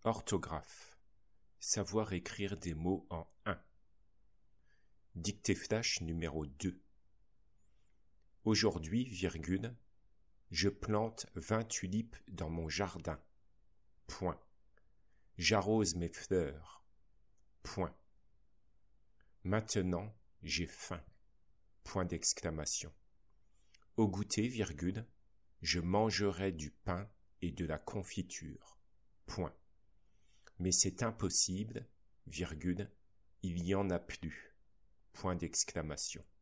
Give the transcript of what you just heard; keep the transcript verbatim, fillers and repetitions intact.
Orthographe. Savoir écrire des mots en un. Dictée flash numéro deux. Aujourd'hui, virgule, je plante vingt tulipes dans mon jardin. Point. J'arrose mes fleurs. Point. Maintenant, j'ai faim. Point d'exclamation. Au goûter, virgule, je mangerai du pain et de la confiture. Point. Mais c'est impossible, virgule, il y en a plus. Point d'exclamation.